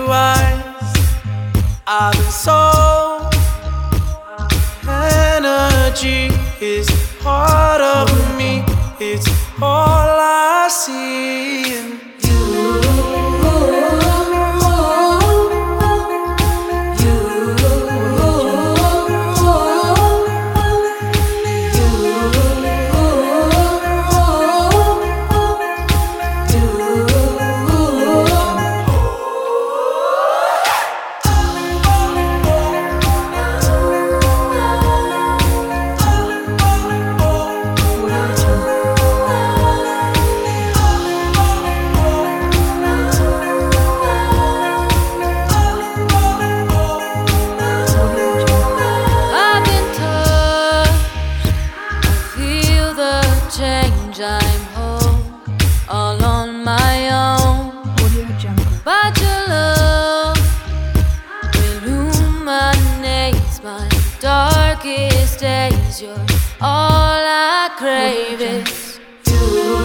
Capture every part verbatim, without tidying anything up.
eyes. I've been so energy is part of me. It's all I see in I'm home, all on my own. But your love illuminates my darkest days. You're all I crave is you.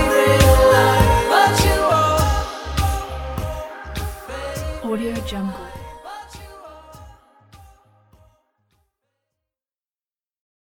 Audio Jungle.